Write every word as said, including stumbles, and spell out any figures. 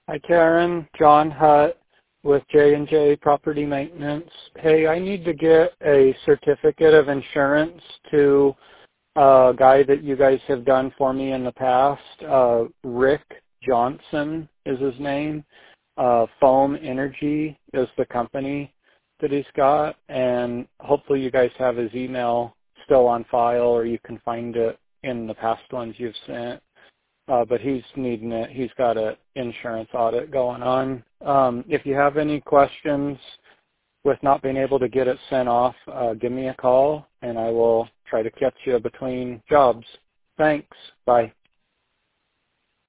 Hi, Karen. John Hutt with J and J Property Maintenance. Hey, I need to get a certificate of insurance to a guy that you guys have done for me in the past. Uh, Rick Johnson is his name. Uh, Foam Energy is the company that he's got, and hopefully you guys have his email still on file, or you can find it in the past ones you've sent. Uh, but he's needing it. He's got an insurance audit going on. Um, if you have any questions with not being able to get it sent off, uh, give me a call, and I will try to catch you between jobs. Thanks. Bye.